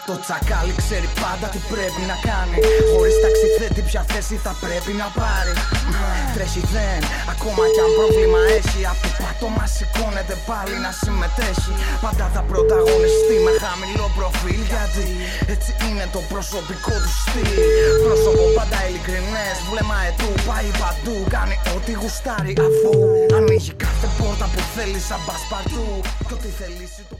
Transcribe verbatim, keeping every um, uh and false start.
Το τσακάλι ξέρει πάντα τι πρέπει να κάνει. Χωρίς ταξιθέτη ποια θέση θα πρέπει να πάρει. Τρέχει δεν, ακόμα κι αν πρόβλημα έχει. Απ' το πάτωμα σηκώνεται πάλι να συμμετέχει. Πάντα θα πρωταγωνιστεί με χαμηλό προφίλ. Γιατί έτσι είναι το προσωπικό του στυλ. Πρόσωπο πάντα ειλικρινές, βλέμμα ετού, πάει παντού. Κάνει ό,τι γουστάρει αφού ανοίγει κάθε πόρτα που θέλει σαν πασπαρτού. Κι ό,τι θελήσει